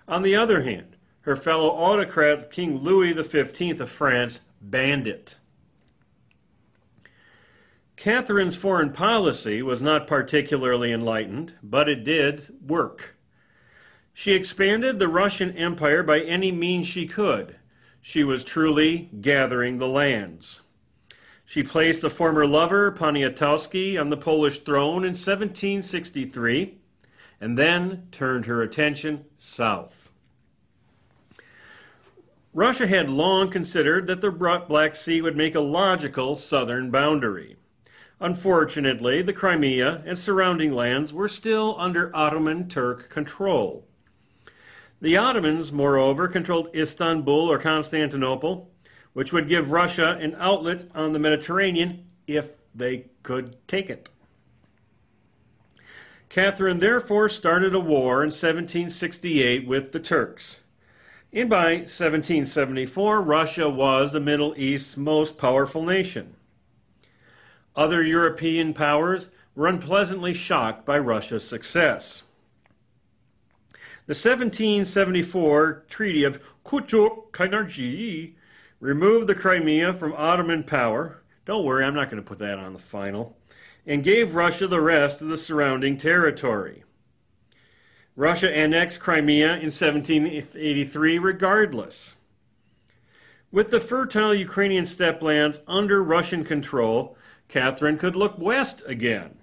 On the other hand, her fellow autocrat, King Louis XV of France, banned it. Catherine's foreign policy was not particularly enlightened, but it did work. She expanded the Russian Empire by any means she could. She was truly gathering the lands. She placed a former lover, Poniatowski, on the Polish throne in 1763, and then turned her attention south. Russia had long considered that the Black Sea would make a logical southern boundary. Unfortunately, the Crimea and surrounding lands were still under Ottoman Turk control. The Ottomans, moreover, controlled Istanbul or Constantinople, which would give Russia an outlet on the Mediterranean if they could take it. Catherine therefore started a war in 1768 with the Turks. And by 1774, Russia was the Middle East's most powerful nation. Other European powers were unpleasantly shocked by Russia's success. The 1774 Treaty of Kuchuk-Kainarji removed the Crimea from Ottoman power. Don't worry, I'm not going to put that on the final. And gave Russia the rest of the surrounding territory. Russia annexed Crimea in 1783 regardless. With the fertile Ukrainian steppe lands under Russian control, Catherine could look west again.